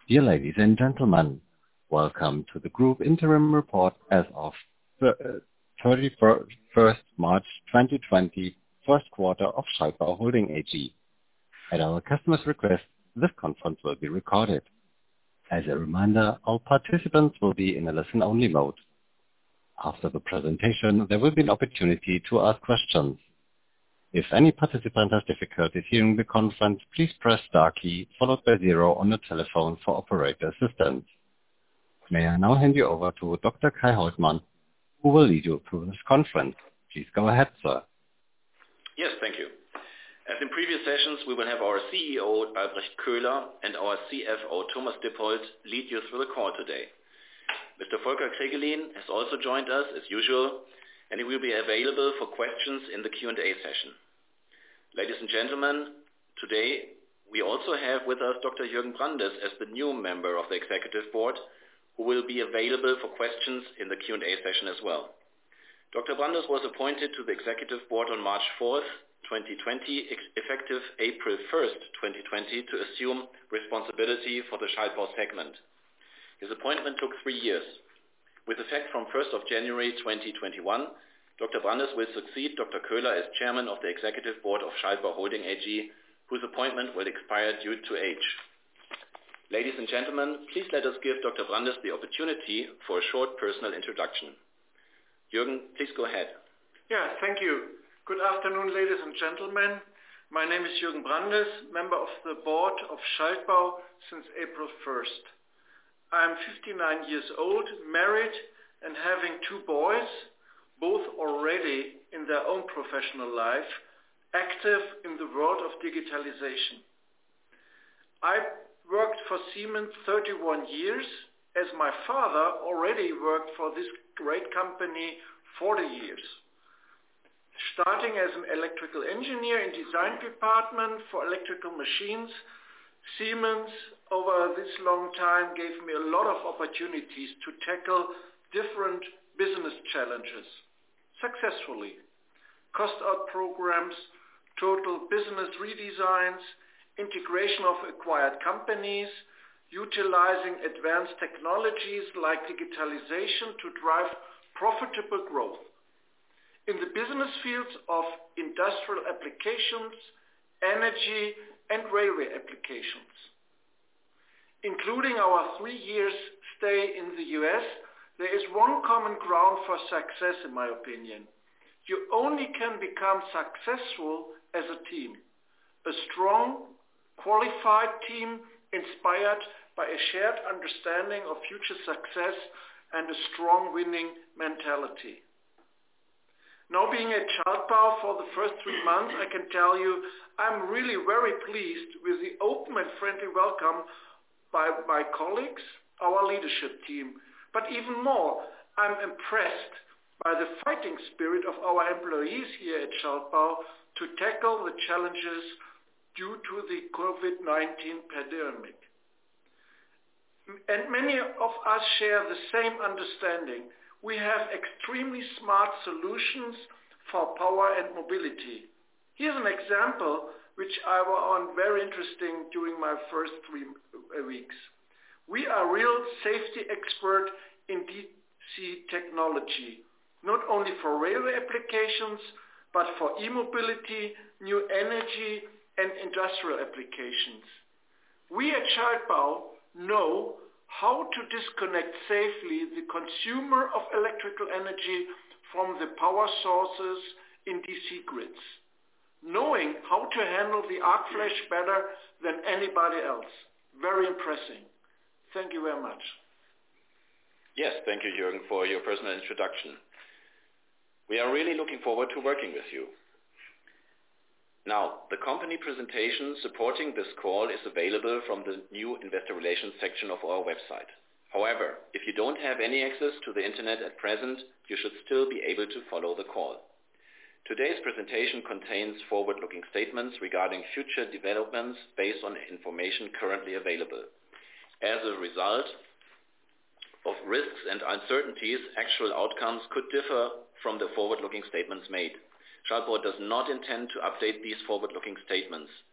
Dear ladies and gentlemen, welcome to the Group Interim Report as of 31st March 2020, first quarter of Schaltbau Holding AG. At our customer's request, this conference will be recorded. As a reminder, all participants will be in a listen-only mode. After the presentation, there will be an opportunity to ask questions. If any participant has difficulties hearing the conference, please press star key followed by 0 on your telephone for operator assistance. May I now hand you over to Dr. Kai Holtmann, who will lead you through this conference. Please go ahead, sir. Yes, thank you. As in previous sessions, we will have our CEO, Albrecht Köhler, and our CFO, Thomas Dippold, lead you through the call today. Mr. Volker Kregelin has also joined us, as usual, and he will be available for questions in the Q&A session. Ladies and gentlemen, today we also have with us Dr. Jürgen Brandes as the new member of the Executive Board, who will be available for questions in the Q&A session as well. Dr. Brandes was appointed to the Executive Board on March 4th, 2020, effective April 1st, 2020, to assume responsibility for the Schaltbau segment. His appointment took 3 years. With effect from 1st of January 2021, Dr. Brandes will succeed Dr. Köhler as chairman of the Executive Board of Schaltbau Holding AG, whose appointment will expire due to age. Ladies and gentlemen, please let us give Dr. Brandes the opportunity for a short personal introduction. Jürgen, please go ahead. Yeah, thank you. Good afternoon, ladies and gentlemen. My name is Jürgen Brandes, member of the board of Schaltbau since April 1st. I'm 59 years old, married, and having 2 boys, both already in their own professional life, active in the world of digitalization. I worked for Siemens 31 years, as my father already worked for this great company 40 years. Starting as an electrical engineer in design department for electrical machines, Siemens over this long time gave me a lot of opportunities to tackle different business challenges successfully. Cost out programs, total business redesigns, integration of acquired companies, utilizing advanced technologies like digitalization to drive profitable growth. In the business fields of industrial applications, energy, and railway applications. Including our 3 years stay in the US, there is one common ground for success in my opinion. You only can become successful as a team. A strong, qualified team inspired by a shared understanding of future success and a strong winning mentality. Now being at Schaltbau for the first 3 months, I can tell you I'm really very pleased with the open and friendly welcome by my colleagues, our leadership team. But even more, I'm impressed by the fighting spirit of our employees here at Schaltbau to tackle the challenges due to the COVID-19 pandemic. And many of us share the same understanding. We have extremely smart solutions for power and mobility. Here's an example which I found very interesting during my first 3 weeks. We are real safety expert in DC technology, not only for railway applications, but for e-mobility, new energy, and industrial applications. We at Schaltbau know how to disconnect safely the consumer of electrical energy from the power sources in DC grids, knowing how to handle the arc flash better than anybody else. Very impressive. Thank you very much. Yes, thank you, Jürgen, for your personal introduction. We are really looking forward to working with you. Now, the company presentation supporting this call is available from the new Investor Relations section of our website. However, if you don't have any access to the internet at present, you should still be able to follow the call. Today's presentation contains forward-looking statements regarding future developments based on information currently available. As a result of risks and uncertainties, actual outcomes could differ from the forward-looking statements made. Schaltbau does not intend to update these forward-looking statements.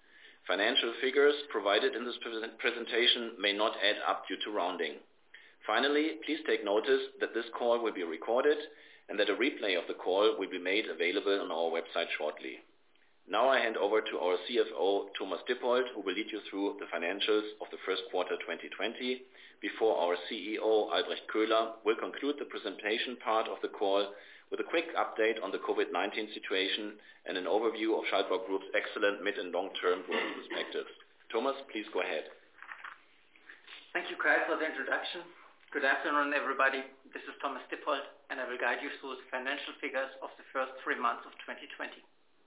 Financial figures provided in this presentation may not add up due to rounding. Finally, please take notice that this call will be recorded and that a replay of the call will be made available on our website shortly. Now I hand over to our CFO, Thomas Dippold, who will lead you through the financials of the first quarter 2020, before our CEO, Albrecht Köhler, will conclude the presentation part of the call with a quick update on the COVID-19 situation and an overview of Schaltbau Group's excellent mid- and long-term growth perspectives. Thomas, please go ahead. Thank you, Kai, for the introduction. Good afternoon, everybody. This is Thomas Dippold, and I will guide you through the financial figures of the first 3 months of 2020.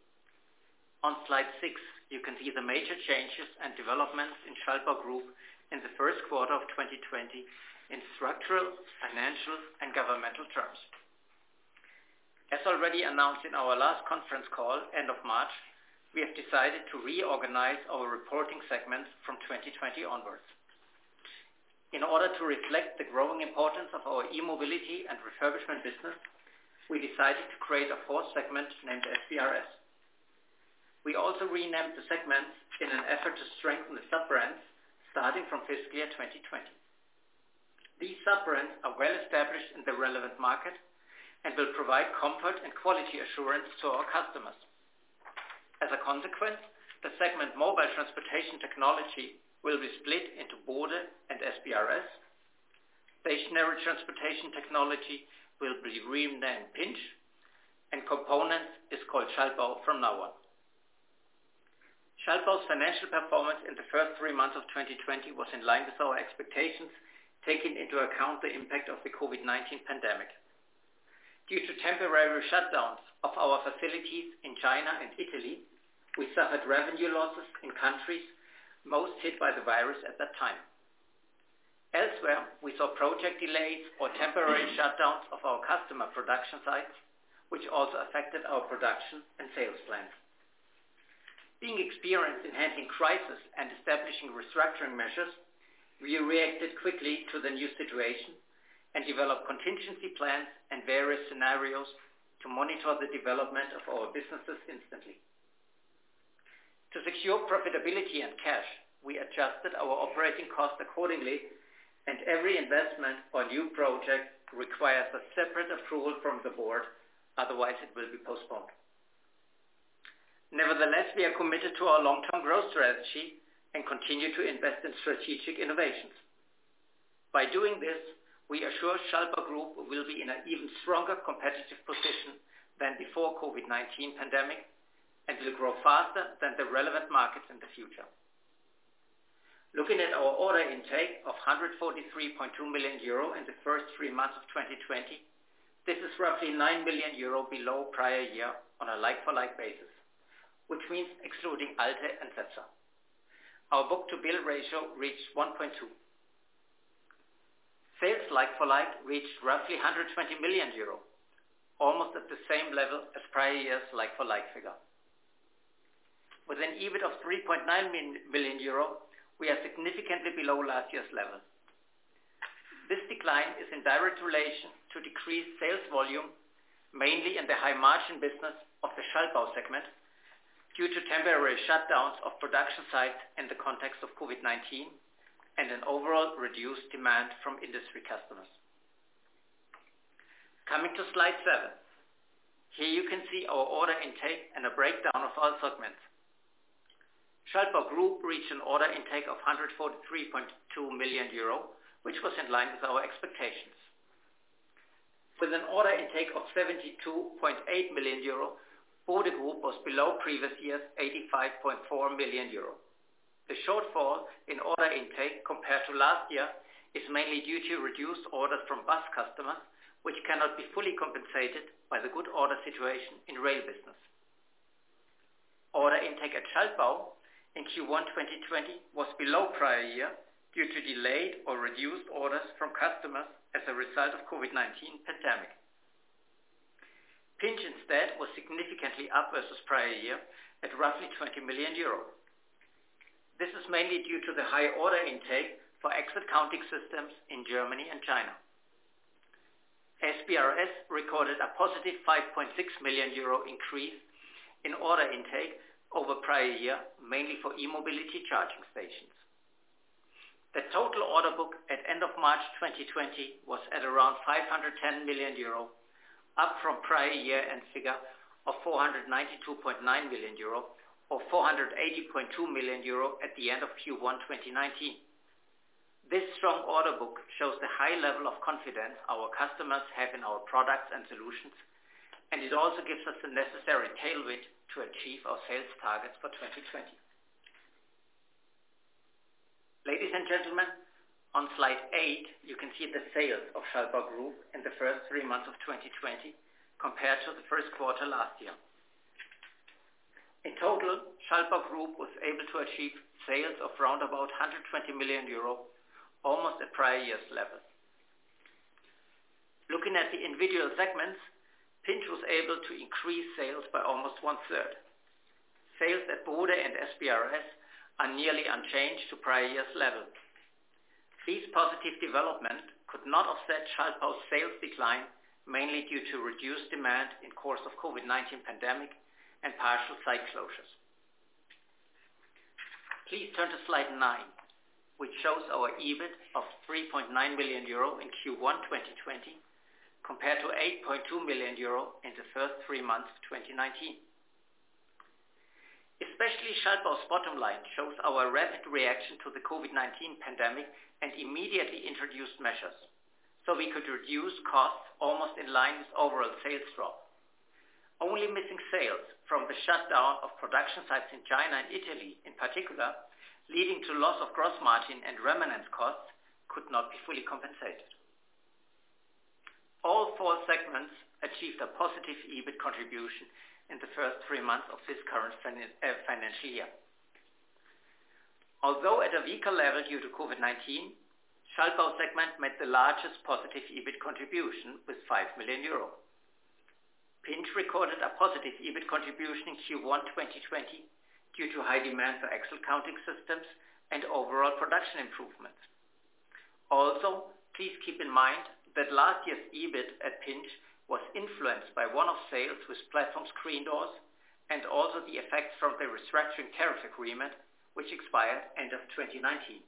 On slide 6, you can see the major changes and developments in Schaltbau Group in the first quarter of 2020 in structural, financial, and governmental terms. As already announced in our last conference call, end of March, we have decided to reorganize our reporting segments from 2020 onwards. In order to reflect the growing importance of our e-mobility and refurbishment business, we decided to create a fourth segment named SBRS. We also renamed the segments in an effort to strengthen the sub-brands starting from fiscal year 2020. These sub-brands are well established in the relevant market and will provide comfort and quality assurance to our customers. As a consequence, the segment Mobile Transportation Technology will be split into Bode and SBRS. Stationary Transportation Technology will be renamed Pinch, and Components is called Schaltbau from now on. Schaltbau's financial performance in the first 3 months of 2020 was in line with our expectations, taking into account the impact of the COVID-19 pandemic. Due to temporary shutdowns of our facilities in China and Italy, we suffered revenue losses in countries most hit by the virus at that time. Elsewhere, we saw project delays or temporary shutdowns of our customer production sites, which also affected our production and sales plans. Being experienced in handling crisis and establishing restructuring measures, we reacted quickly to the new situation and developed contingency plans and various scenarios to monitor the development of our businesses instantly. To secure profitability and cash, we adjusted our operating costs accordingly, and every investment or new project requires a separate approval from the board, otherwise it will be postponed. Nevertheless, we are committed to our long-term growth strategy and continue to invest in strategic innovations. By doing this, we assure Schaltbau Group will be in an even stronger competitive position than before COVID-19 pandemic and will grow faster than the relevant markets in the future. Looking at our order intake of 143.2 million euro in the first 3 months of 2020, this is roughly 9 million euro below prior year on a like-for-like basis, which means excluding Alte and Setzer. Our book-to-bill ratio reached 1.2. Sales like-for-like reached roughly 120 million euro, almost at the same level as prior year's like-for-like figure. With an EBIT of 3.9 million euro, we are significantly below last year's level. This decline is in direct relation to decreased sales volume, mainly in the high-margin business of the Schaltbau segment, due to temporary shutdowns of production sites in the context of COVID-19 and an overall reduced demand from industry customers. Coming to slide 7. Here you can see our order intake and a breakdown of all segments. Schaltbau Group reached an order intake of 143.2 million euro, which was in line with our expectations. With an order intake of 72.8 million euro, Bode Group was below previous year's 85.4 million euro. The shortfall in order intake compared to last year is mainly due to reduced orders from bus customers, which cannot be fully compensated by the good order situation in rail business. Order intake at Schaltbau in Q1 2020 was below prior year due to delayed or reduced orders from customers as a result of COVID-19 pandemic. Pinch instead was significantly up versus prior year at roughly 20 million euro. This is mainly due to the high order intake for exit counting systems in Germany and China. SBRS recorded a positive 5.6 million euro increase in order intake over prior year, mainly for e-mobility charging stations. The total order book at end of March 2020 was at around 510 million euro, up from prior year end figure of 492.9 million euro or 480.2 million euro at the end of Q1 2019. This strong order book shows the high level of confidence our customers have in our products and solutions, and it also gives us the necessary tailwind to achieve our sales targets for 2020. Ladies and gentlemen, on slide 8, you can see the sales of Schaltbau Group in the first 3 months of 2020 compared to the first quarter last year. In total, Schaltbau Group was able to achieve sales of round about 120 million euro, almost at prior year's level. Looking at the individual segments, Pinch was able to increase sales by almost 1/3. Sales at Bode and SBRS are nearly unchanged to prior year's level. These positive developments could not offset Schaltbau's sales decline, mainly due to reduced demand in course of COVID-19 pandemic and partial site closures. Please turn to slide 9, which shows our EBIT of 3.9 million euro in Q1 2020 compared to 8.2 million euro in the first 3 months of 2019. Especially Schaltbau's bottom line shows our rapid reaction to the COVID-19 pandemic and immediately introduced measures, so we could reduce costs almost in line with overall sales drop. Only missing sales from the shutdown of production sites in China and Italy in particular, leading to loss of gross margin and remnant costs, could not be fully compensated. All 4 segments achieved a positive EBIT contribution in the first 3 months of this current financial year. Although at a weaker level due to COVID-19, Schaltbau segment made the largest positive EBIT contribution with 5 million euro. Pinch recorded a positive EBIT contribution in Q1 2020 due to high demand for Excel counting systems and overall production improvements. Also, please keep in mind that last year's EBIT at Pinch was influenced by one-off sales with platform screen doors and also the effects from the restructuring tariff agreement, which expired end of 2019.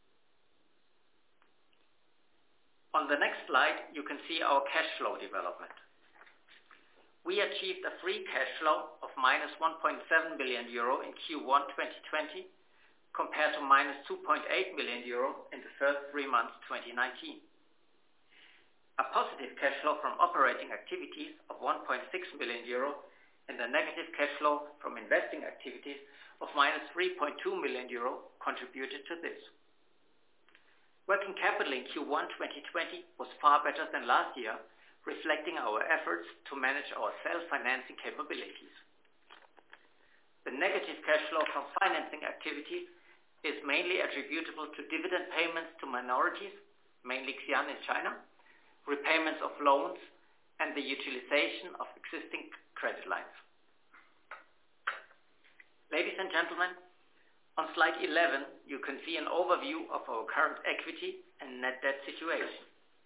On the next slide, you can see our cash flow development. We achieved a free cash flow of minus 1.7 billion euro in Q1 2020 compared to minus 2.8 billion euro in the first 3 months 2019. A positive cash flow from operating activities of 1.6 billion euro and a negative cash flow from investing activities of minus 3.2 million euro contributed to this. Working capital in Q1 2020 was far better than last year, reflecting our efforts to manage our self-financing capabilities. The negative cash flow from financing activities is mainly attributable to dividend payments to minorities, mainly Xi'an in China, repayments of loans, and the utilization of existing credit lines. Ladies and gentlemen, on slide 11, you can see an overview of our current equity and net debt situation.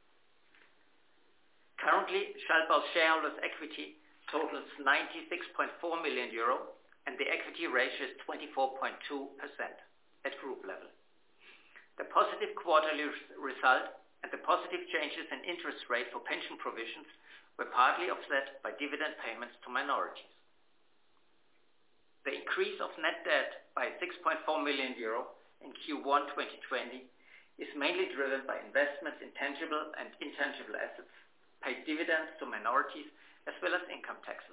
Currently, Schaltbau's shareholders' equity totals 96.4 million euro and the equity ratio is 24.2% at group level. The positive quarterly result and the positive changes in interest rate for pension provisions were partly offset by dividend payments to minorities. The increase of net debt by 6.4 million euro in Q1 2020 is mainly driven by investments in tangible and intangible assets, paid dividends to minorities, as well as income taxes.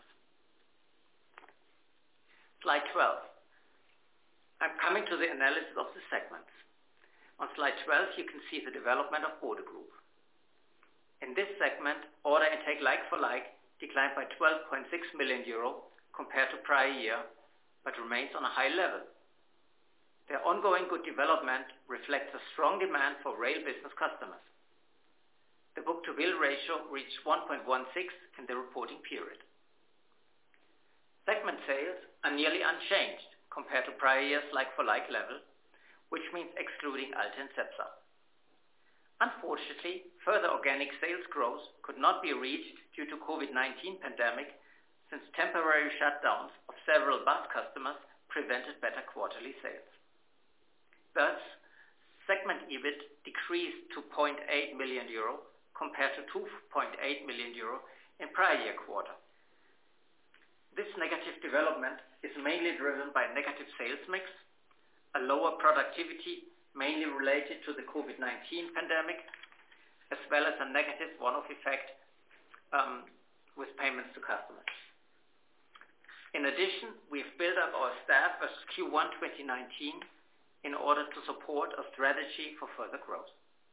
Slide 12. I'm coming to the analysis of the segments. On slide 12, you can see the development of Bode Group. In this segment, order intake like-for-like declined by 12.6 million euro compared to prior year, but remains on a high level. Their ongoing good development reflects a strong demand for rail business customers. The book-to-bill ratio reached 1.16 in the reporting period. Segment sales are nearly unchanged compared to prior year's like-for-like level, which means excluding Alte and Cepsa. Unfortunately, further organic sales growth could not be reached due to COVID-19 pandemic, since temporary shutdowns of several bus customers prevented better quarterly sales. Thus, segment EBIT decreased to 0.8 million euro compared to 2.8 million euro in prior year quarter. This negative development is mainly driven by negative sales mix, a lower productivity mainly related to the COVID-19 pandemic, as well as a negative one-off effect with payments to customers. In addition, we have built up our staff versus Q1 2019 in order to support a strategy for further growth.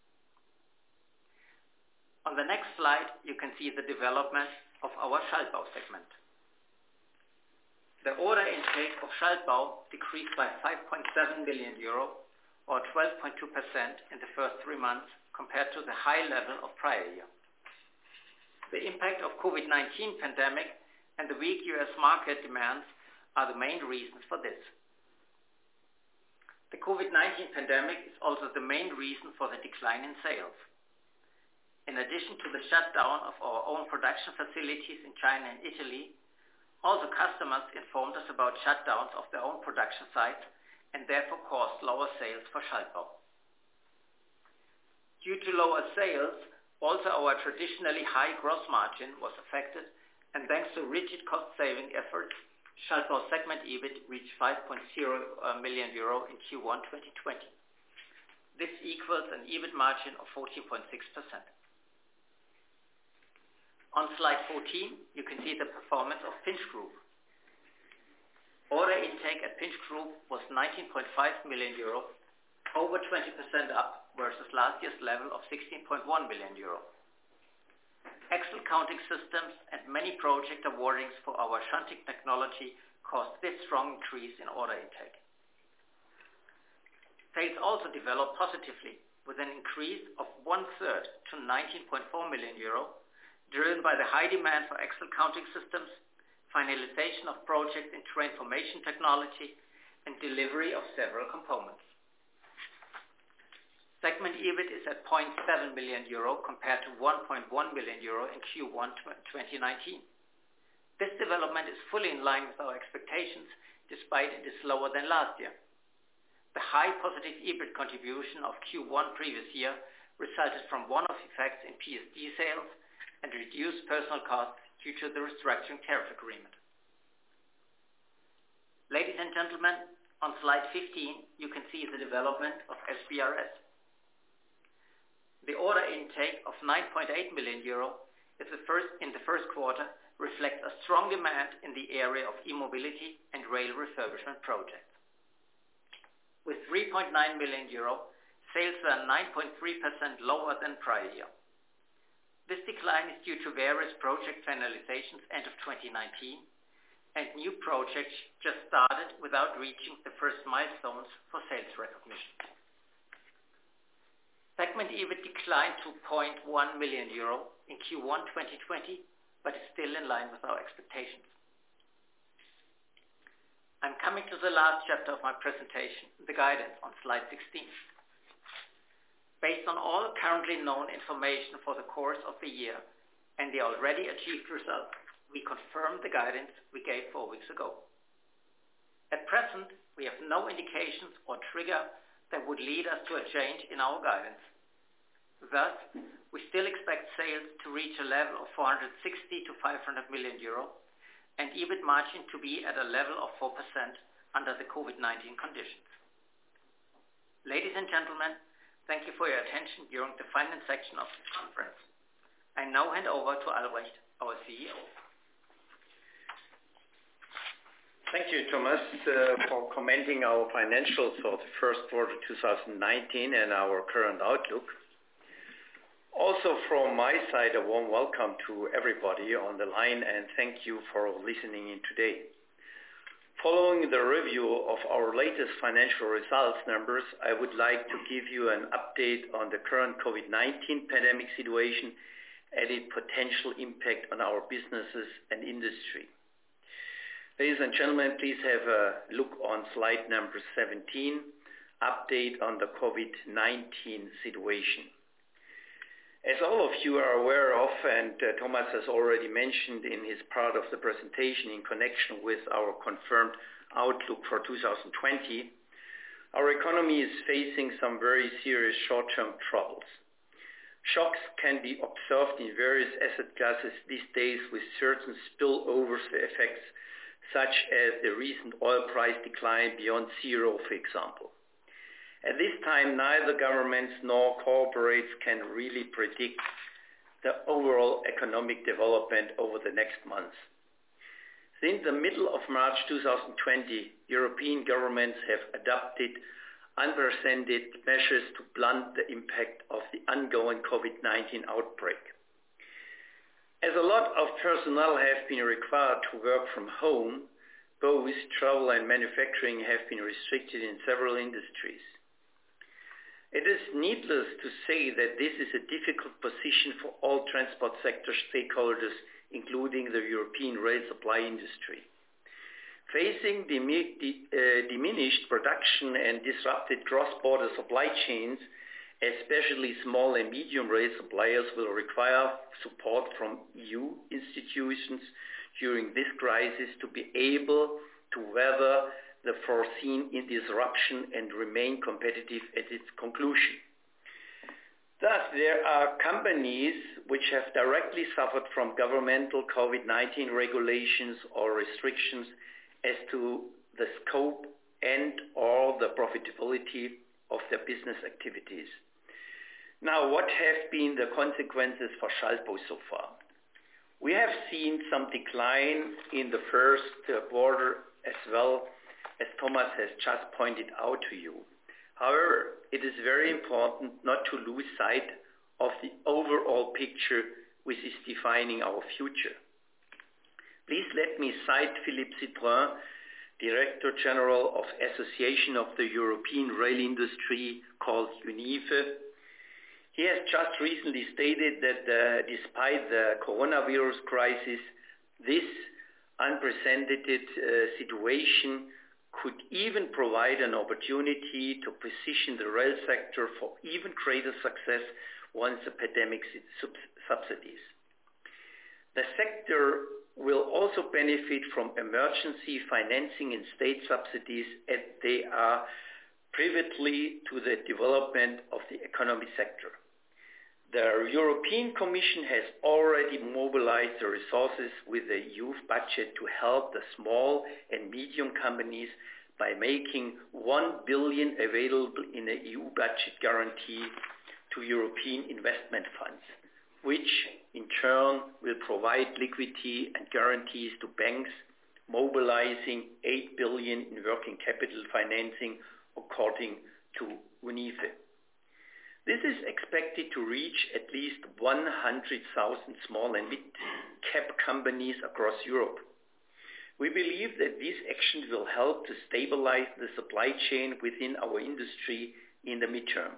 On the next slide, you can see the development of our Schaltbau segment. The order intake of Schaltbau decreased by 5.7 million euro or 12.2% in the first 3 months compared to the high level of prior year. The impact of COVID-19 pandemic and the weak US market demands are the main reasons for this. The COVID-19 pandemic is also the main reason for the decline in sales. In addition to the shutdown of our own production facilities in China and Italy, also customers informed us about shutdowns of their own production sites and therefore caused lower sales for Schaltbau. Due to lower sales, also our traditionally high gross margin was affected, and thanks to rigid cost-saving efforts, Schaltbau segment EBIT reached 5.0 million euro in Q1 2020. This equals an EBIT margin of 14.6%. On slide 14, you can see the performance of Pinch Group. Order intake at Pinch Group was 19.5 million euro, over 20% up versus last year's level of 16.1 million euro. Excel counting systems and many project awardings for our shunting technology caused this strong increase in order intake. Sales also developed positively with an increase of 1/3 to 19.4 million euro, driven by the high demand for Excel counting systems, finalization of projects in transformation technology, and delivery of several components. Segment EBIT is at 0.7 million euro compared to 1.1 million euro in Q1 2019. This development is fully in line with our expectations, despite it is lower than last year. The high positive EBIT contribution of Q1 previous year resulted from one-off effects in PSD sales and reduced personnel costs due to the restructuring tariff agreement. Ladies and gentlemen, on slide 15, you can see the development of SBRS. The order intake of 9.8 million euro in the first quarter reflects a strong demand in the area of e-mobility and rail refurbishment projects. With 3.9 million euro, sales were 9.3% lower than prior year. This decline is due to various project finalizations end of 2019 and new projects just started without reaching the first milestones for sales recognition. Segment EBIT declined to 0.1 million euro in Q1 2020, but is still in line with our expectations. I'm coming to the last chapter of my presentation, the guidance on slide 16. Based on all currently known information for the course of the year and the already achieved results, we confirm the guidance we gave 4 weeks ago. At present, we have no indications or trigger that would lead us to a change in our guidance. Thus, we still expect sales to reach a level of 460 to 500 million euro and EBIT margin to be at a level of 4% under the COVID-19 conditions. Ladies and gentlemen, thank you for your attention during the finance section of this conference. I now hand over to Albrecht, our CEO. Thank you, Thomas, for commenting our financials for the first quarter 2019 and our current outlook. Also from my side, a warm welcome to everybody on the line and thank you for listening in today. Following the review of our latest financial results numbers, I would like to give you an update on the current COVID-19 pandemic situation and its potential impact on our businesses and industry. Ladies and gentlemen, please have a look on slide number 17, update on the COVID-19 situation. As all of you are aware of, and Thomas has already mentioned in his part of the presentation in connection with our confirmed outlook for 2020, our economy is facing some very serious short-term troubles. Shocks can be observed in various asset classes these days with certain spillover effects, such as the recent oil price decline beyond zero, for example. At this time, neither governments nor corporates can really predict the overall economic development over the next months. Since the middle of March 2020, European governments have adopted unprecedented measures to blunt the impact of the ongoing COVID-19 outbreak. As a lot of personnel have been required to work from home, both travel and manufacturing have been restricted in several industries. It is needless to say that this is a difficult position for all transport sector stakeholders, including the European rail supply industry. Facing diminished production and disrupted cross-border supply chains, especially small and medium rail suppliers will require support from EU institutions during this crisis to be able to weather the foreseen disruption and remain competitive at its conclusion. Thus, there are companies which have directly suffered from governmental COVID-19 regulations or restrictions as to the scope and or the profitability of their business activities. Now, what have been the consequences for Schaltbau so far? We have seen some decline in the first quarter as well, as Thomas has just pointed out to you. However, it is very important not to lose sight of the overall picture which is defining our future. Please let me cite Philippe Citroën, Director General of Association of the European Rail Industry, called UNIFE. He has just recently stated that despite the coronavirus crisis, this unprecedented situation could even provide an opportunity to position the rail sector for even greater success once the pandemic subsides. The sector will also benefit from emergency financing and state subsidies as they are pivotal to the development of the economy sector. The European Commission has already mobilized the resources with the EU budget to help the small and medium companies by making 1 billion available in a EU budget guarantee to European investment funds, which in turn will provide liquidity and guarantees to banks, mobilizing 8 billion in working capital financing according to UNIFE. This is expected to reach at least 100,000 small and mid-cap companies across Europe. We believe that these actions will help to stabilize the supply chain within our industry in the midterm.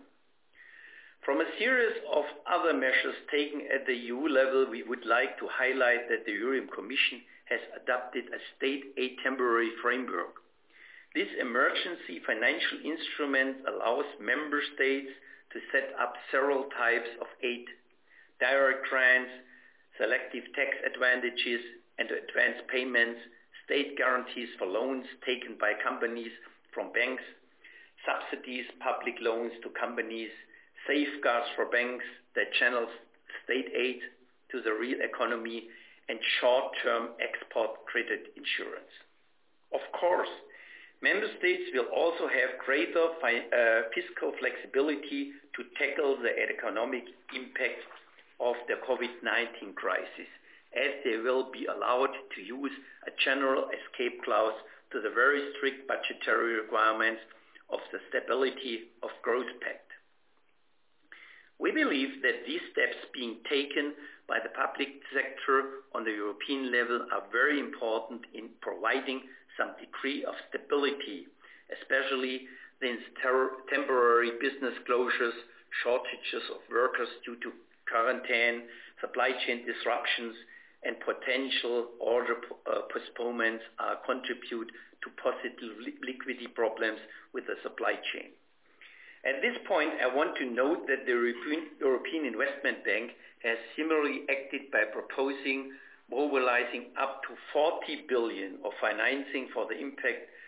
From a series of other measures taken at the EU level, we would like to highlight that the European Commission has adopted a state aid temporary framework. This emergency financial instrument allows member states to set up several types of aid: direct grants, selective tax advantages and advance payments, state guarantees for loans taken by companies from banks, subsidies, public loans to companies, safeguards for banks that channel state aid to the real economy, and short-term export credit insurance. Of course, member states will also have greater fiscal flexibility to tackle the economic impact of the COVID-19 crisis, as they will be allowed to use a general escape clause to the very strict budgetary requirements of the Stability of Growth Pact. We believe that these steps being taken by the public sector on the European level are very important in providing some degree of stability, especially since temporary business closures, shortages of workers due to quarantine, supply chain disruptions, and potential order postponements contribute to possible liquidity problems with the supply chain. At this point, I want to note that the European Investment Bank has similarly acted by proposing mobilizing up to 40 billion of financing for the impact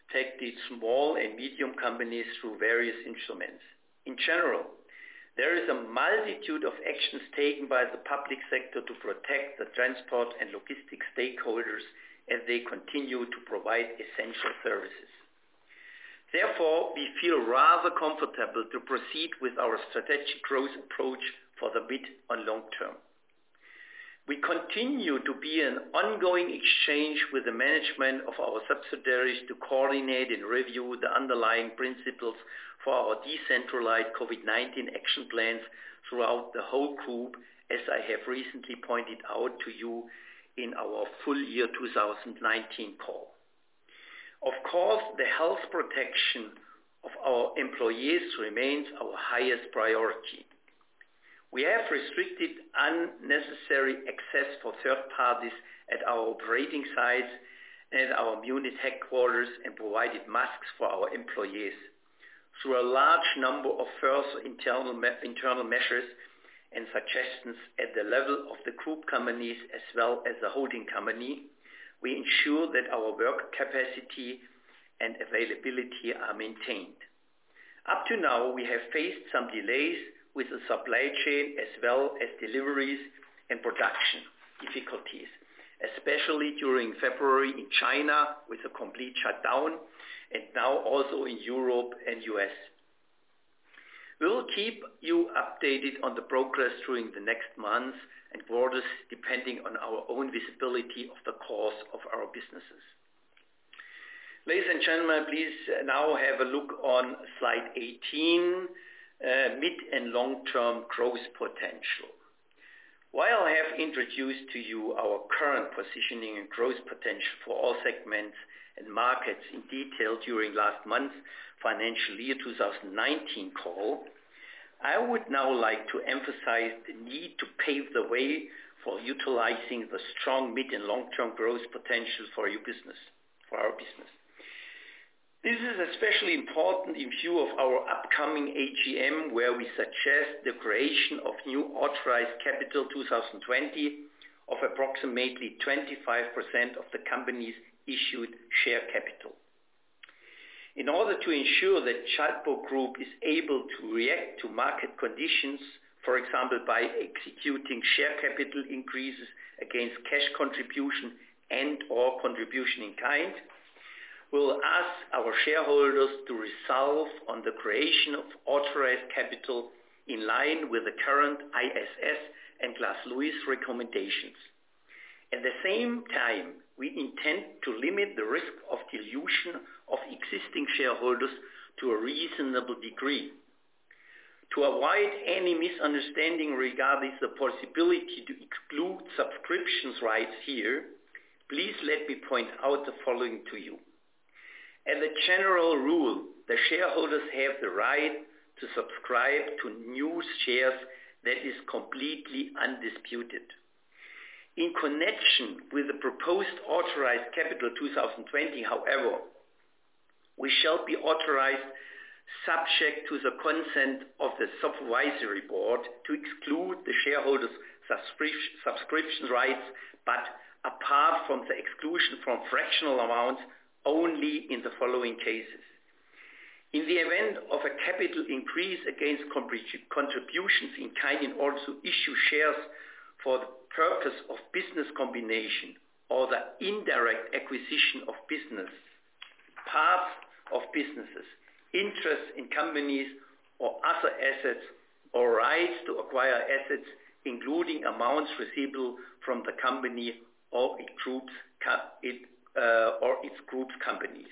protected small and medium companies through various instruments. In general, there is a multitude of actions taken by the public sector to protect the transport and logistics stakeholders as they continue to provide essential services. Therefore, we feel rather comfortable to proceed with our strategic growth approach for the mid and long term. We continue to be in ongoing exchange with the management of our subsidiaries to coordinate and review the underlying principles for our decentralized COVID-19 action plans throughout the whole group, as I have recently pointed out to you in our full year 2019 call. Of course, the health protection of our employees remains our highest priority. We have restricted unnecessary access for third parties at our operating sites and at our Munich headquarters and provided masks for our employees. Through a large number of further internal measures and suggestions at the level of the group companies as well as the holding company, we ensure that our work capacity and availability are maintained. Up to now, we have faced some delays with the supply chain as well as deliveries and production difficulties, especially during February in China with a complete shutdown, and now also in Europe and US. We will keep you updated on the progress during the next months and quarters, depending on our own visibility of the course of our businesses. Ladies and gentlemen, please now have a look on slide 18, mid and long-term growth potential. While I have introduced to you our current positioning and growth potential for all segments and markets in detail during last month's financial year 2019 call, I would now like to emphasize the need to pave the way for utilizing the strong mid and long-term growth potential for our business. This is especially important in view of our upcoming AGM, where we suggest the creation of new authorized capital 2020 of approximately 25% of the company's issued share capital. In order to ensure that Schaltbau Group is able to react to market conditions, for example by executing share capital increases against cash contribution and or contribution in kind, we'll ask our shareholders to resolve on the creation of authorized capital in line with the current ISS and Glass Lewis recommendations. At the same time, we intend to limit the risk of dilution of existing shareholders to a reasonable degree. To avoid any misunderstanding regarding the possibility to exclude subscriptions rights here, please let me point out the following to you. As a general rule, the shareholders have the right to subscribe to new shares that is completely undisputed. In connection with the proposed authorized capital 2020, however, we shall be authorized subject to the consent of the supervisory board to exclude the shareholders' subscription rights, but apart from the exclusion from fractional amounts only in the following cases. In the event of a capital increase against contributions in kind in order to issue shares for the purpose of business combination or the indirect acquisition of business, parts of businesses, interests in companies or other assets or rights to acquire assets, including amounts receivable from the company or its groups companies.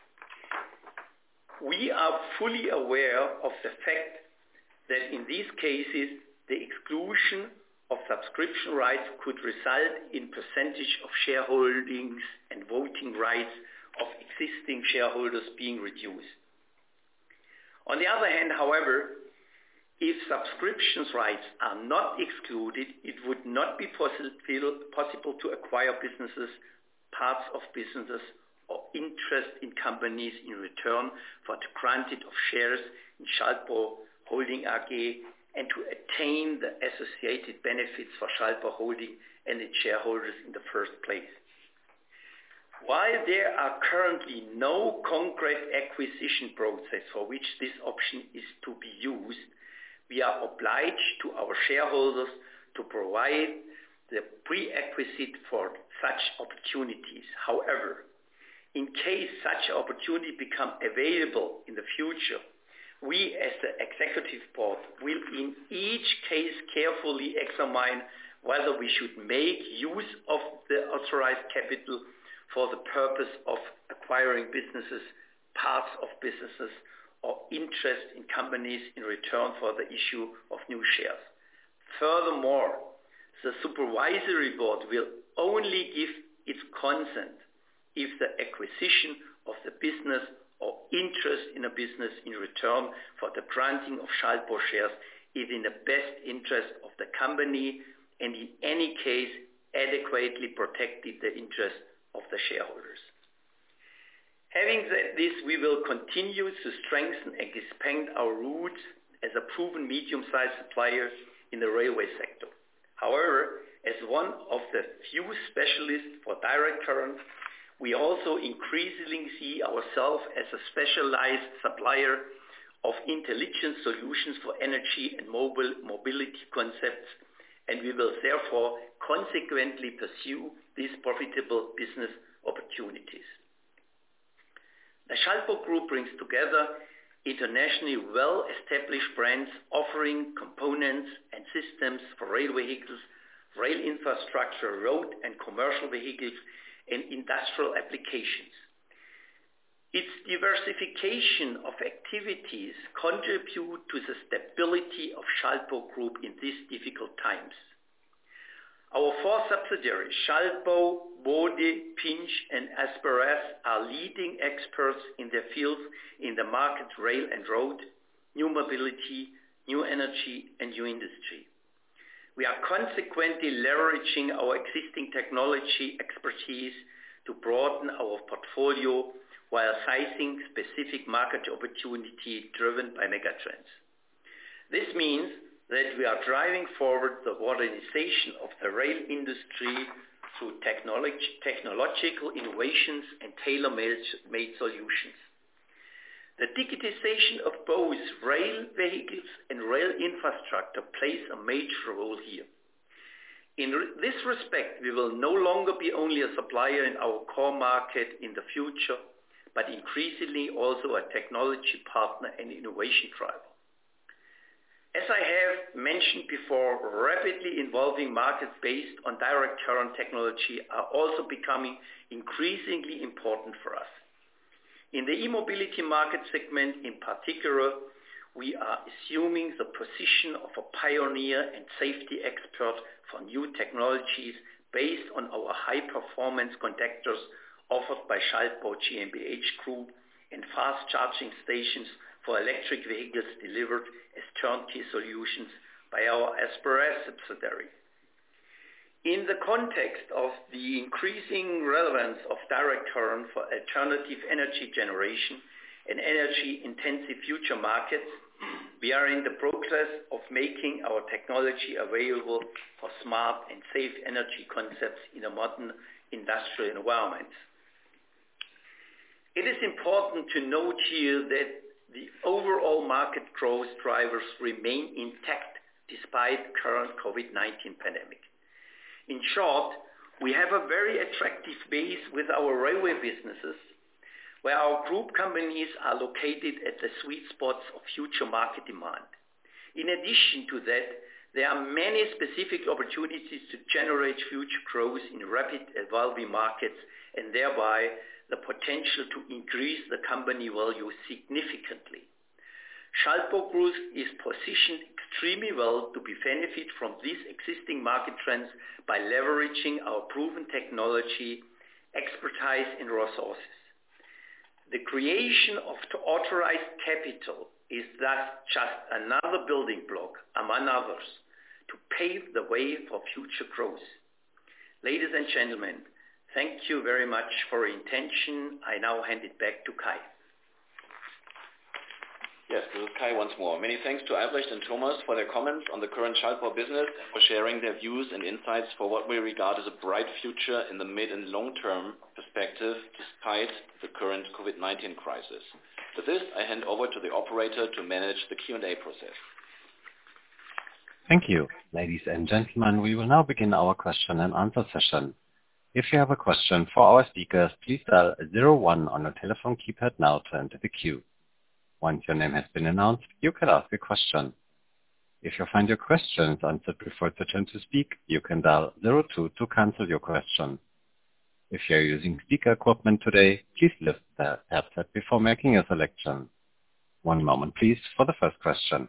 We are fully aware of the fact that in these cases, the exclusion of subscription rights could result in percentage of shareholdings and voting rights of existing shareholders being reduced. On the other hand, however, if subscription rights are not excluded, it would not be possible to acquire businesses, parts of businesses, or interest in companies in return for the granted of shares in Schaltbau Holding AG and to attain the associated benefits for Schaltbau Holding and its shareholders in the first place. While there are currently no concrete acquisition process for which this option is to be used, we are obliged to our shareholders to provide the prerequisite for such opportunities. However, in case such opportunity become available in the future, we as the executive board will in each case carefully examine whether we should make use of the authorized capital for the purpose of acquiring businesses, parts of businesses, or interest in companies in return for the issue of new shares. Furthermore, the supervisory board will only give its consent if the acquisition of the business or interest in a business in return for the granting of Schaltbau shares is in the best interest of the company and in any case adequately protected the interest of the shareholders. Having said this, we will continue to strengthen and expand our roots as a proven medium-sized supplier in the railway sector. However, as one of the few specialists for direct current, we also increasingly see ourselves as a specialized supplier of intelligent solutions for energy and mobility concepts, and we will therefore consequently pursue these profitable business opportunities. The Schaltbau Group brings together internationally well-established brands offering components and systems for rail vehicles, rail infrastructure, road and commercial vehicles, and industrial applications. Its diversification of activities contribute to the stability of Schaltbau Group in these difficult times. Our four subsidiaries, Schaltbau, Bode, Pinch, and Asperas, are leading experts in their fields in the market rail and road, new mobility, new energy, and new industry. We are consequently leveraging our existing technology expertise to broaden our portfolio while seizing specific market opportunity driven by megatrends. This means that we are driving forward the modernization of the rail industry through technological innovations and tailor-made solutions. The digitization of both rail vehicles and rail infrastructure plays a major role here. In this respect, we will no longer be only a supplier in our core market in the future, but increasingly also a technology partner and innovation driver. As I have mentioned before, rapidly evolving markets based on direct current technology are also becoming increasingly important for us. In the e-mobility market segment in particular, we are assuming the position of a pioneer and safety expert for new technologies based on our high-performance conductors offered by Schaltbau GmbH Group and fast charging stations for electric vehicles delivered as turnkey solutions by our Asperas subsidiary. In the context of the increasing relevance of direct current for alternative energy generation and energy-intensive future markets, we are in the process of making our technology available for smart and safe energy concepts in a modern industrial environment. It is important to note here that the overall market growth drivers remain intact despite current COVID-19 pandemic. In short, we have a very attractive base with our railway businesses, where our group companies are located at the sweet spots of future market demand. In addition to that, there are many specific opportunities to generate future growth in rapid evolving markets and thereby the potential to increase the company value significantly. Schaltbau Group is positioned extremely well to benefit from these existing market trends by leveraging our proven technology, expertise, and resources. The creation of the authorized capital is thus just another building block, among others, to pave the way for future growth. Ladies and gentlemen, thank you very much for your attention. I now hand it back to Kai. Yes, this is Kai once more. Many thanks to Albrecht and Thomas for their comments on the current Schaltbau business and for sharing their views and insights for what we regard as a bright future in the mid and long-term perspective despite the current COVID-19 crisis. With this, I hand over to the operator to manage the Q&A process. Thank you. Ladies and gentlemen, we will now begin our question and answer session. If you have a question for our speakers, please dial 01 on your telephone keypad now to enter the queue. Once your name has been announced, you can ask a question. If you find your questions answered before it's your turn to speak, you can dial 02 to cancel your question. If you are using speaker equipment today, please lift the headset before making a selection. One moment, please, for the first question.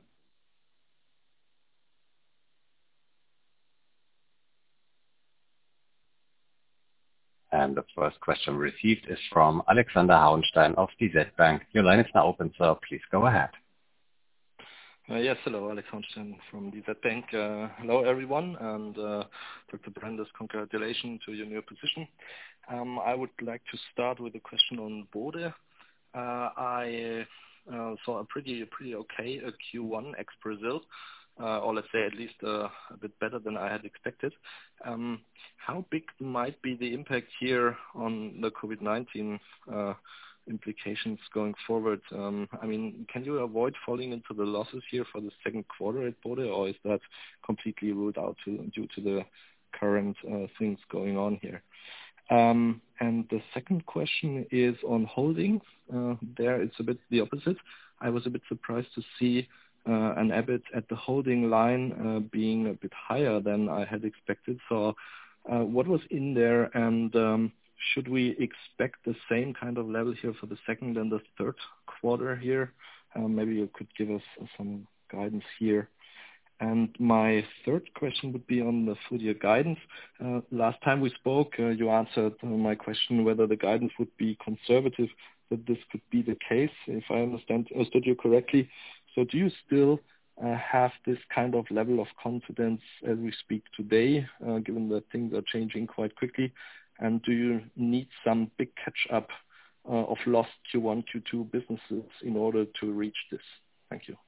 And the first question received is from Alexander Hauenstein of DZ Bank. Your line is now open, sir. Please go ahead. Yes, hello, Alex Hauenstein from DZ Bank. Hello, everyone, and Dr. Brandes, congratulations to your new position. I would like to start with a question on Bode. I saw a pretty okay Q1 ex-Brazil, or let's say at least a bit better than I had expected. How big might be the impact here on the COVID-19 implications going forward? I mean, can you avoid falling into the losses here for the second quarter at Bode, or is that completely ruled out due to the current things going on here? And the second question is on holdings. There it's a bit the opposite. I was a bit surprised to see an EBIT at the holding line being a bit higher than I had expected. So what was in there, and should we expect the same kind of level here for the second and the third quarter here? Maybe you could give us some guidance here. And my third question would be on the full year guidance. Last time we spoke, you answered my question whether the guidance would be conservative, that this could be the case, if I understood you correctly. So do you still have this kind of level of confidence as we speak today, given that things are changing quite quickly? And do you need some big catch-up of lost Q1, Q2 businesses in order to reach this? Thank you.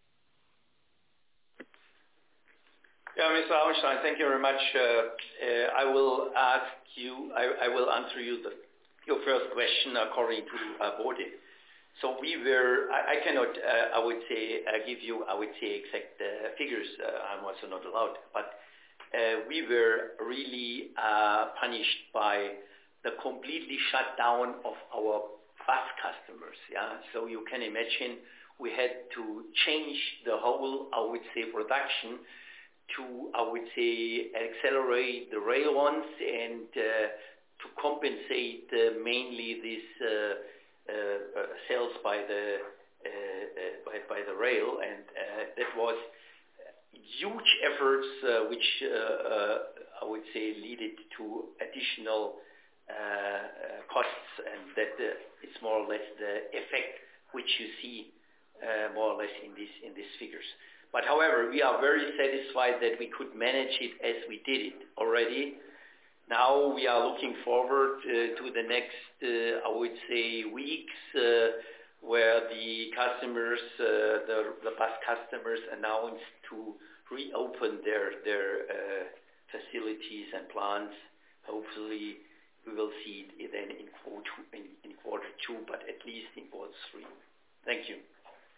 Yeah, Mr. Hauenstein, thank you very much. I will answer your first question according to Bode. So I cannot, I would say, give you, exact figures. I'm also not allowed. But we were really punished by the completely shutdown of our bus customers. Yeah. So you can imagine we had to change the whole, production to, accelerate the rail ones and to compensate mainly this sales by the rail, and that was huge efforts which leaded to additional costs, and that it's more or less the effect which you see more or less in these figures. But however, we are very satisfied that we could manage it as we did it already. Now we are looking forward to the next, weeks, where the customers, the bus customers, announced to reopen their facilities and plants. Hopefully, we will see it then in quarter two, but at least in quarter three. Thank you.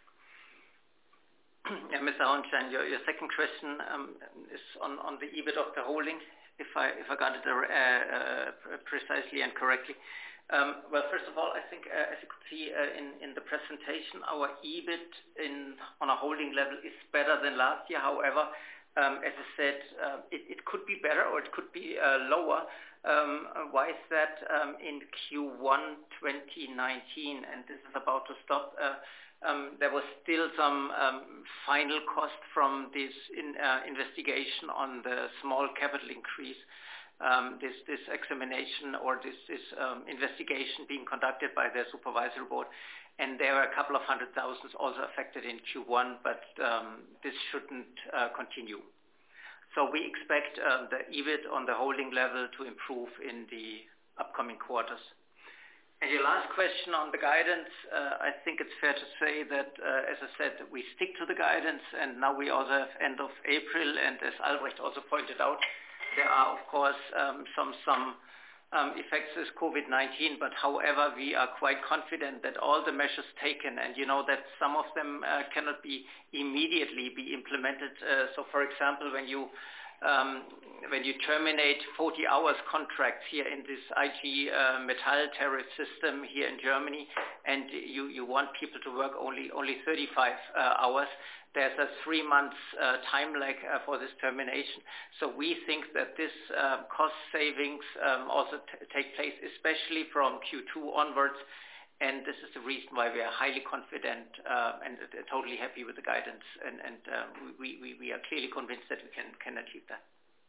Yeah, Mr. Hauenstein, your second question is on the EBIT of the holding, if I got it precisely and correctly. Well, first of all, I think as you could see in the presentation, our EBIT on a holding level is better than last year. However, as I said, it could be better or it could be lower. Why is that? In Q1 2019, and this is about to stop, there was still some final cost from this investigation on the small capital increase. This examination or this investigation being conducted by the supervisory board, and there are a couple of 100,000 also affected in Q1, but this shouldn't continue. So we expect the EBIT on the holding level to improve in the upcoming quarters. And your last question on the guidance, I think it's fair to say that, as I said, we stick to the guidance, and now we also have end of April, and as Albrecht also pointed out, there are, of course, some effects with COVID-19, but however, we are quite confident that all the measures taken, and you know that some of them cannot be immediately be implemented. So, for example, when you terminate 40 hours contracts here in this IG Metall tariff system here in Germany, and you want people to work only 35 hours, there's a 3 months time lag for this termination. So we think that this cost savings also take place, especially from Q2 onwards. And this is the reason why we are highly confident and totally happy with the guidance. And we are clearly convinced that we can achieve that.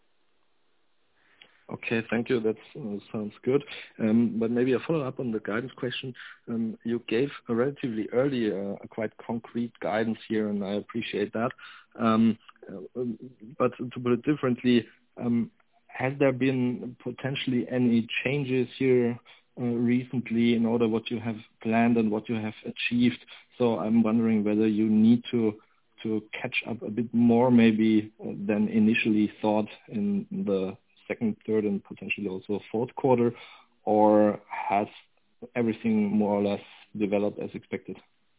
Okay, thank you. That sounds good. But maybe a follow-up on the guidance question. You gave a relatively early, a quite concrete guidance here, and I appreciate that. But to put it differently, has there been potentially any changes here recently in order what you have planned and what you have achieved? So I'm wondering whether you need to catch up a bit more maybe than initially thought in the second, third, and potentially also fourth quarter, or has everything more or less developed as expected?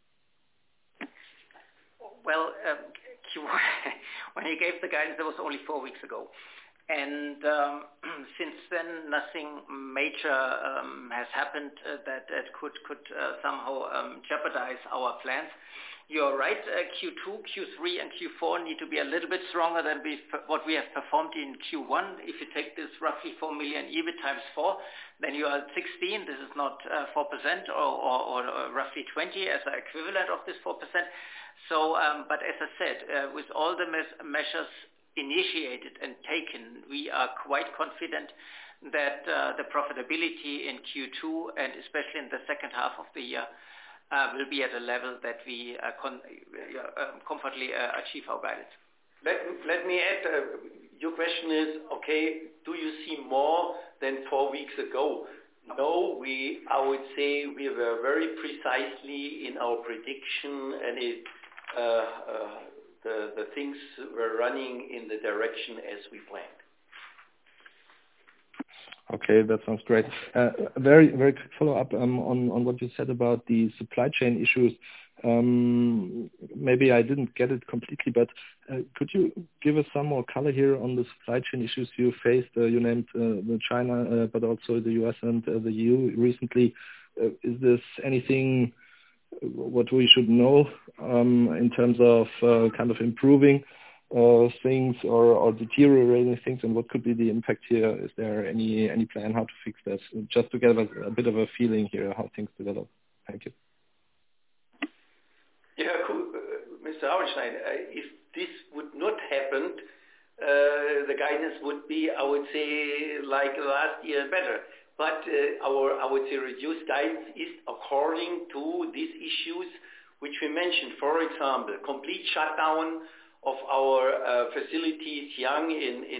Well, when you gave the guidance, that was only 4 weeks ago. And since then, nothing major has happened that could somehow jeopardize our plans. You're right, Q2, Q3, and Q4 need to be a little bit stronger than what we have performed in Q1. If you take this roughly 4 million EBIT times 4, then you are at 16. This is not 4% or roughly 20 as an equivalent of this 4%. So, but as I said, with all the measures initiated and taken, we are quite confident that the profitability in Q2 and especially in the second half of the year will be at a level that we comfortably achieve our guidance. Let me add, your question is, okay, do you see more than 4 weeks ago? No, I would say we were very precisely in our prediction, and the things were running in the direction as we planned. Okay, that sounds great. Very, very quick follow-up on what you said about the supply chain issues. Maybe I didn't get it completely, but could you give us some more color here on the supply chain issues you faced? You named the China, but also the US and the EU recently. Is this anything what we should know in terms of kind of improving things or deteriorating things, and what could be the impact here? Is there any plan how to fix this? Just to get a bit of a feeling here how things develop. Thank you. Yeah, cool. Mr. Auerstein, if this would not happen, the guidance would be, I would say, like last year better. But I would say, reduced guidance is according to these issues which we mentioned. For example, complete shutdown of our facility Xi'an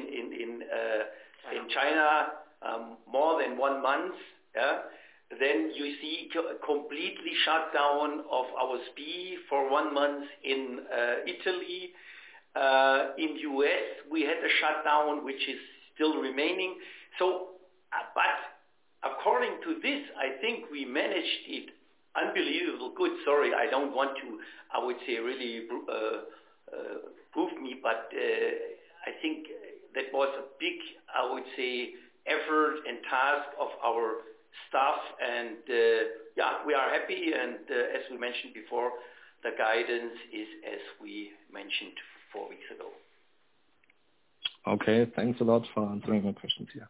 in China, more than 1 month. Yeah? Then you see completely shut down of our SPIE for 1 month in Italy. In US we had a shutdown which is still remaining. So, but according to this, I think we managed it unbelievable good. Sorry, I don't want to, I would say, really prove me, but I think that was a big, I would say, effort and task of our staff, and yeah, we are happy, and as we mentioned before, the guidance is as we mentioned 4 weeks ago. Okay, thanks a lot for answering my questions here.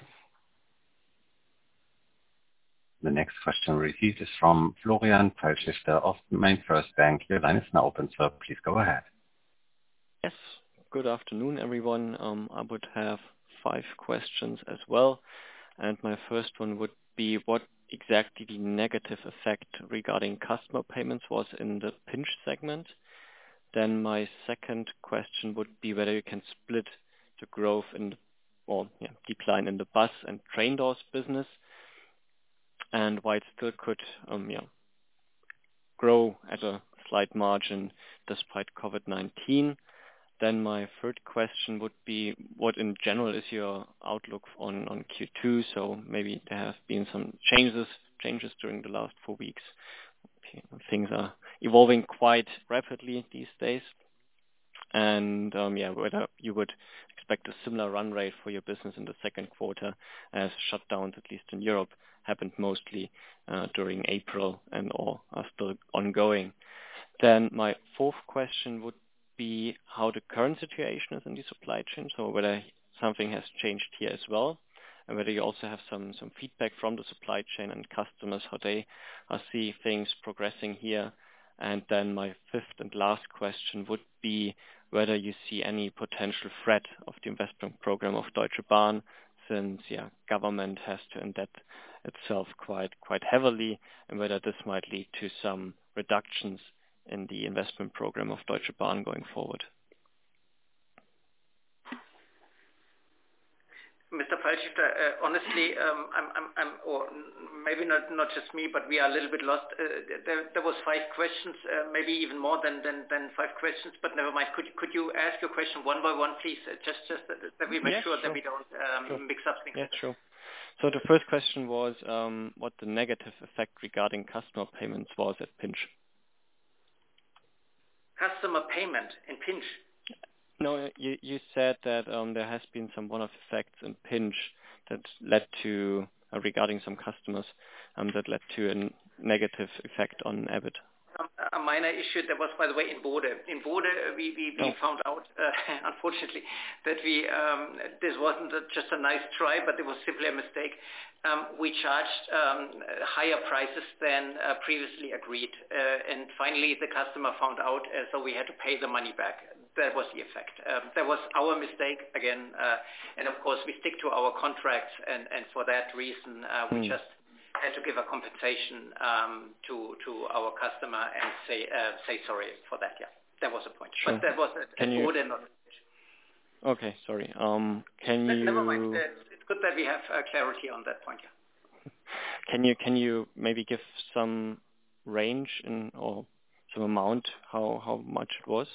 The next question received is from Florian Pfeilschifter of MainFirst Bank. Your line is now open, sir. Please go ahead. Yes, good afternoon, everyone. I would have 5 questions as well. And my first one would be what exactly the negative effect regarding customer payments was in the pinch segment. Then my second question would be whether you can split the growth in decline in the bus and train doors business. and why it still could grow at a slight margin despite COVID-19. Then my third question would be, what in general is your outlook on Q2? So maybe there have been some changes during the last 4 weeks. Okay, things are evolving quite rapidly these days. And whether you would expect a similar run rate for your business in the second quarter, as shutdowns, at least in Europe, happened mostly during April and or are still ongoing. Then my fourth question would be how the current situation is in the supply chain, so whether something has changed here as well, and whether you also have some feedback from the supply chain and customers, how they see things progressing here. And then my fifth and last question would be whether you see any potential threat of the investment program of Deutsche Bahn, since government has to indebt itself quite heavily, and whether this might lead to some reductions in the investment program of Deutsche Bahn going forward. Mr. Fallschifter, honestly, I'm, or maybe not just me, but we are a little bit lost. There was 5 questions, maybe even more than 5 questions, but never mind. Could you ask your question one by one, please? Just that we make sure that we don't mix up things. Yeah, sure. So the first question was what the negative effect regarding customer payments was at Pinch. Customer payment in Pinch? No, you said that there has been some one-off effects in Pinch that led to, regarding some customers, that led to a negative effect on EBIT. A minor issue that was, by the way, in Bode. In Bode, we found out, unfortunately, that this wasn't just a nice try, but it was simply a mistake. We charged higher prices than previously agreed, and finally the customer found out, so we had to pay the money back. That was the effect. That was our mistake again, and of course we stick to our contracts, and for that reason we just had to give a compensation to our customer and say sorry for that. Yeah, that was the point. Sure. But that was Bode, not. Okay, sorry. Never mind. It's good that we have clarity on that point. Yeah. Can you maybe give some range or some amount how much it was?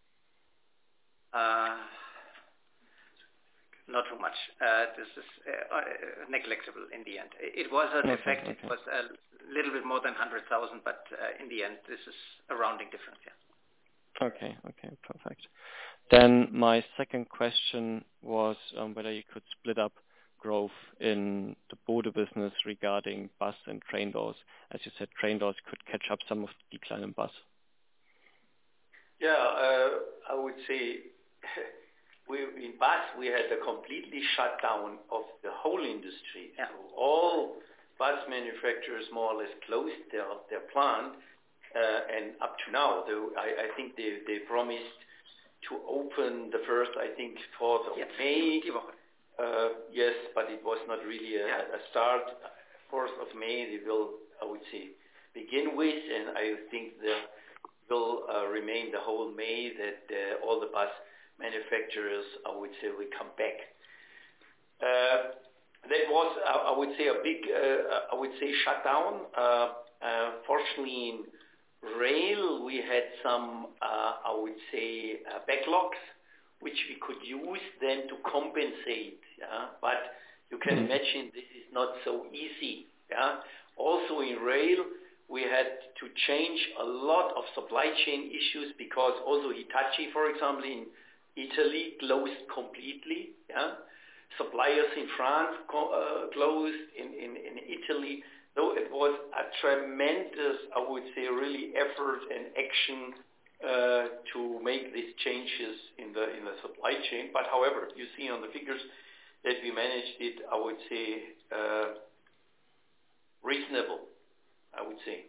Not too much. This is negligible in the end. It was an effect. Okay. It was a little bit more than 100,000, but in the end, this is a rounding difference. Yeah. Okay, perfect. Then my second question was whether you could split up growth in the Bode business regarding bus and train doors. As you said, train doors could catch up some of the decline in bus. Yeah, I would say in bus we had a completely shutdown of the whole industry. Yeah. So all bus manufacturers more or less closed their plant, and up to now, I think they promised to open the first, 4th of May. Yes, but it was not really a start. 4th of May they will, I would say, begin with, and I think there will remain the whole May that all the bus manufacturers, I would say, will come back. That was, I would say, a big, shutdown. Fortunately, in rail, we had some, backlogs, which we could use then to compensate. Yeah? But you can imagine this is not so easy. Yeah? Also in rail, we had to change a lot of supply chain issues because also Hitachi, for example, in Italy closed completely. Yeah? Suppliers in France closed, in Italy. So it was a tremendous, I would say, really effort and action to make these changes in the supply chain. But however, you see on the figures that we managed it, I would say, reasonable, I would say.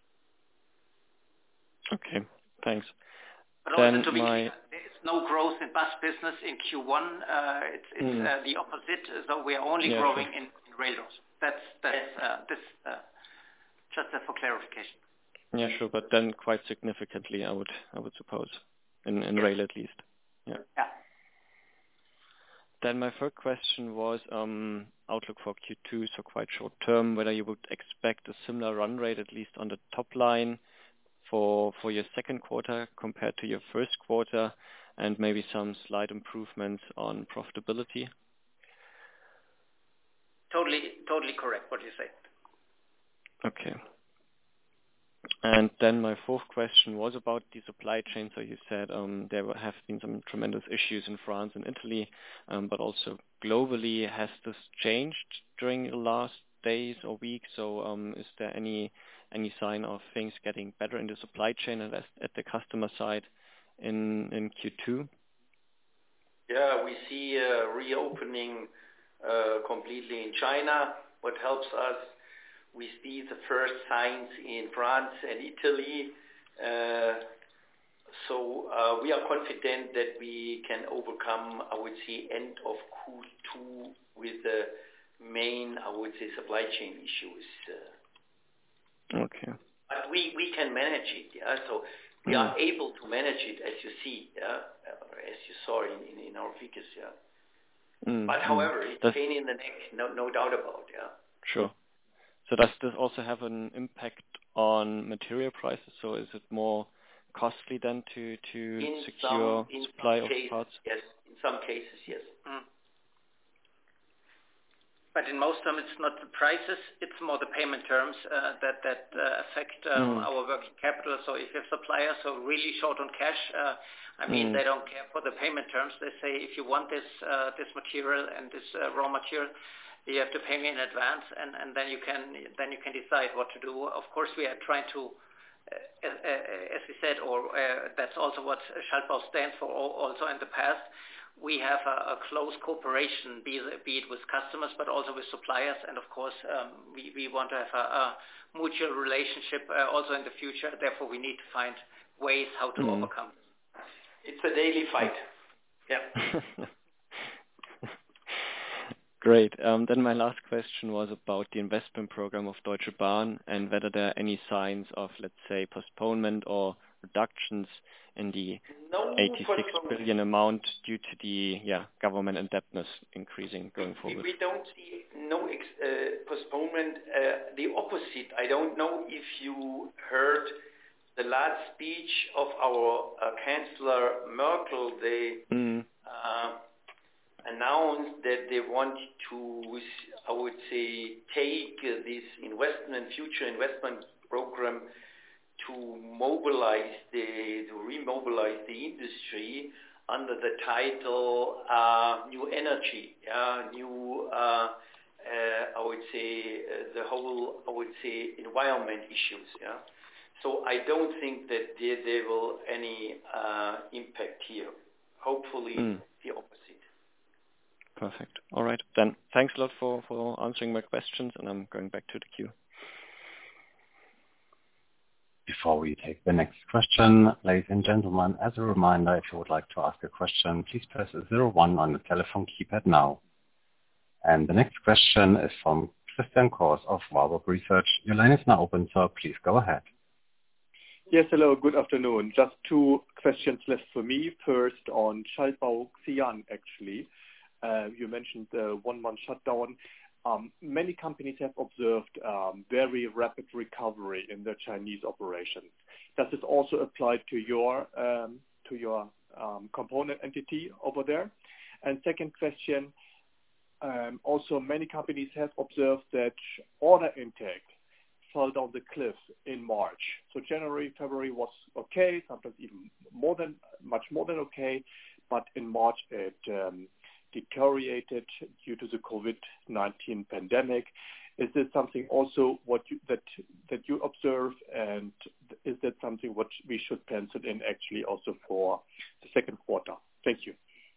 Okay, thanks. But also to be clear, there is no growth in bus business in Q1. It's the opposite. So we are only growing in rail doors. That's just for clarification. Yeah, sure, but then quite significantly, I would suppose, in rail at least. Yeah. Yeah. Then my third question was, outlook for Q2, so quite short term, whether you would expect a similar run rate, at least on the top line, for your second quarter compared to your first quarter, and maybe some slight improvements on profitability? Totally correct what you say. Okay. And then my fourth question was about the supply chain. So you said there have been some tremendous issues in France and Italy, but also globally. Has this changed during the last days or weeks? So is there any sign of things getting better in the supply chain and at the customer side in Q2? Yeah, we see reopening completely in China, what helps us. We see the first signs in France and Italy. So we are confident that we can overcome, I would say, end of Q2 with the main, I would say, supply chain issues. Okay. But we can manage it, yeah. So we are able to manage it, as you see, yeah, as you saw in our figures, yeah. But however, it's pain in the neck, no doubt about, yeah. Sure. So does this also have an impact on material prices? So is it more costly then to secure supply of parts? Yes, in some cases, yes. But in most of them, it's not the prices, it's more the payment terms that affect our working capital. So if you have suppliers who are really short on cash, they don't care for the payment terms. They say, if you want this material and this raw material, you have to pay me in advance, and then you can decide what to do. Of course, we are trying to, as we said, or that's also what Schaltbau stands for. Also in the past, we have a close cooperation, be it with customers, but also with suppliers, and of course, we want to have a mutual relationship also in the future. Therefore, we need to find ways how to overcome. It's a daily fight. Yeah. Great. Then my last question was about the investment program of Deutsche Bahn and whether there are any signs of, let's say, postponement or reductions in the 86 billion amount due to the government indebtedness increasing going forward. We don't see no postponement. The opposite. I don't know if you heard the last speech of our Chancellor Merkel. They announced that they want to, I would say, take this future investment program to remobilize the industry under the title New Energy, new, I would say, the whole, I would say, environment issues. Yeah. So I don't think that there will any impact here. Hopefully the opposite. Perfect. All right. Then thanks a lot for answering my questions, and I'm going back to the queue. Before we take the next question, ladies and gentlemen, as a reminder, if you would like to ask a question, please press 01 on the telephone keypad now. And the next question is from Christian Kors of Warburg Research. Your line is now open, so please go ahead. Yes, hello, good afternoon. Just two questions left for me. First on Schaltbau Xi'an, actually. You mentioned the 1-month shutdown. Many companies have observed very rapid recovery in their Chinese operations. Does this also apply to your component entity over there? And second question, also many companies have observed that order intake fell down the cliff in March. So January, February was okay, sometimes even much more than okay, but in March it deteriorated due to the COVID-19 pandemic. Is this something also that you observe, and is that something what we should pencil in actually also for the second quarter? Thank you.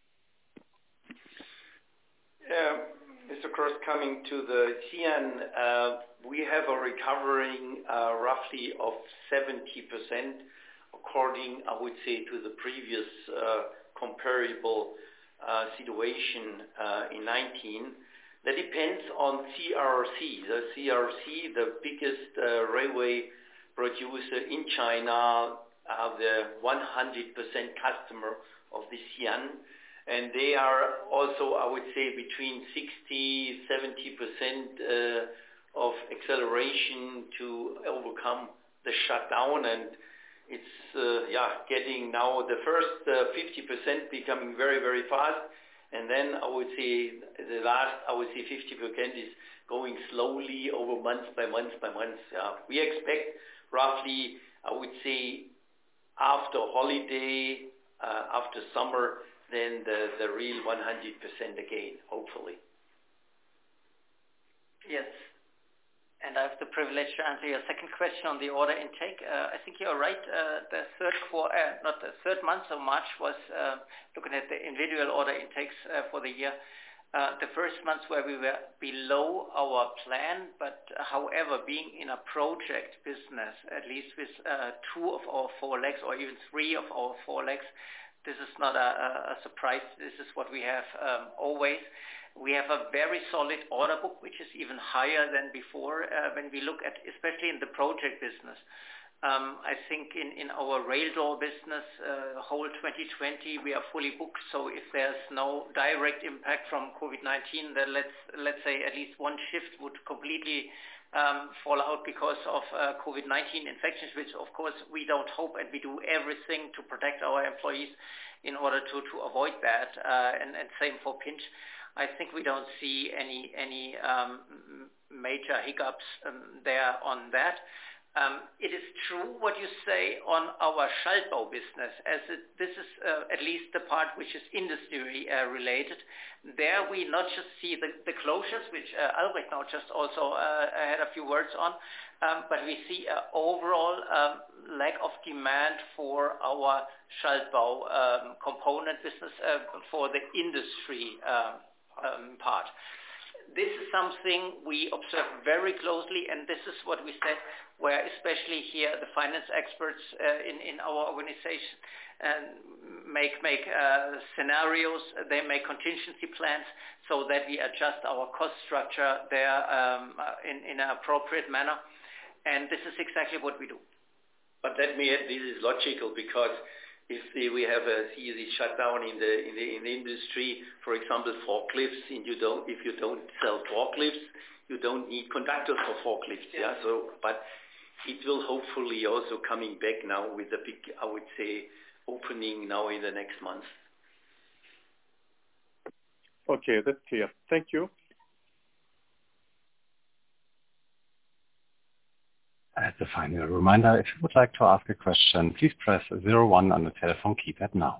Mr. Cross, coming to the Xi'an, we have a recovering roughly of 70% according, I would say, to the previous comparable situation in 19. That depends on CRRC. The CRRC, the biggest railway producer in China, are the 100% customer of the Xi'an. and they are also, I would say, between 60-70% of acceleration to overcome the shutdown, and it's getting now the first 50% becoming very, very fast, and then I would say the last 50% is going slowly over month by month by month. We expect roughly, I would say, after holiday, after summer, then the real 100% again, hopefully. Yes. And I have the privilege to answer your second question on the order intake. I think you're right. The third month of March was, looking at the individual order intakes for the year, the first month where we were below our plan, but however, being in a project business, at least with 2 of our 4 legs or even 3 of our 4 legs, this is not a surprise. This is what we have always. We have a very solid order book, which is even higher than before when we look at, especially in the project business. I think in our rail door business, whole 2020, we are fully booked. So if there's no direct impact from COVID-19, then let's say at least one shift would completely fall out because of COVID-19 infections, which of course we don't hope, and we do everything to protect our employees in order to avoid that. And same for Pinch. I think we don't see any major hiccups there on that. It is true what you say on our Schaltbau business, as this is at least the part which is industry related. There we not just see the closures, which Albrecht now just also had a few words on, but we see an overall lack of demand for our Schaltbau component business for the industry part. This is something we observe very closely, and this is what we said, where especially here the finance experts in our organization make scenarios, they make contingency plans so that we adjust our cost structure there in an appropriate manner, and this is exactly what we do. But let me add, this is logical, because if we have a serious shutdown in the industry, for example, forklifts, and if you don't sell forklifts, you don't need conductors for forklifts. Yeah. So, but it will hopefully also coming back now with a big, I would say, opening now in the next month. Okay, that's clear. Thank you. As a final reminder, if you would like to ask a question, please press 01 on the telephone keypad now.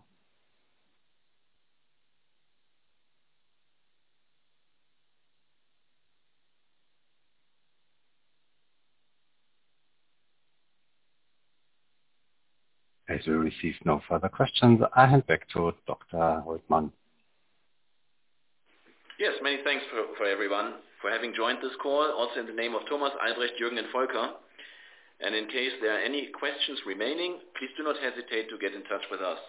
As we receive no further questions, I hand back to Dr. Holtmann. Yes, many thanks for everyone for having joined this call, also in the name of Thomas, Albrecht, Jürgen and Volker. And in case there are any questions remaining, please do not hesitate to get in touch with us.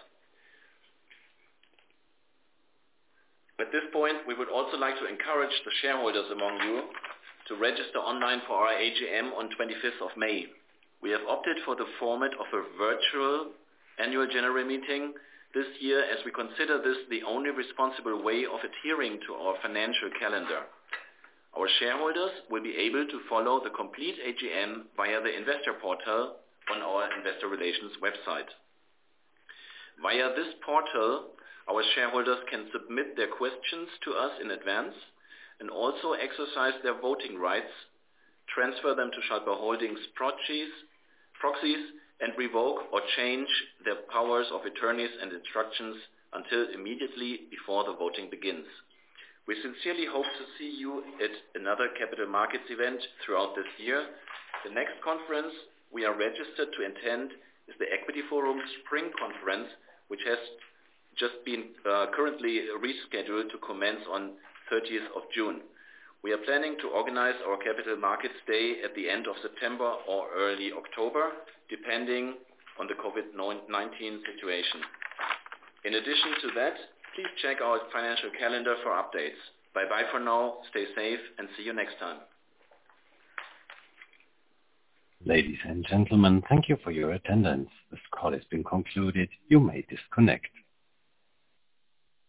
At this point, we would also like to encourage the shareholders among you to register online for our AGM on 25th of May. We have opted for the format of a virtual annual general meeting this year, as we consider this the only responsible way of adhering to our financial calendar. Our shareholders will be able to follow the complete AGM via the investor portal on our investor relations website. Via this portal, our shareholders can submit their questions to us in advance and also exercise their voting rights, transfer them to Schaltbau Holdings proxies, and revoke or change their powers of attorneys and instructions until immediately before the voting begins. We sincerely hope to see you at another capital markets event throughout this year. The next conference we are registered to attend is the Equity Forum Spring Conference, which has just been currently rescheduled to commence on 30th of June. We are planning to organize our Capital Markets Day at the end of September or early October, depending on the COVID-19 situation. In addition to that, please check our financial calendar for updates. Bye-bye for now, stay safe, and see you next time. Ladies and gentlemen, thank you for your attendance. This call has been concluded. You may disconnect.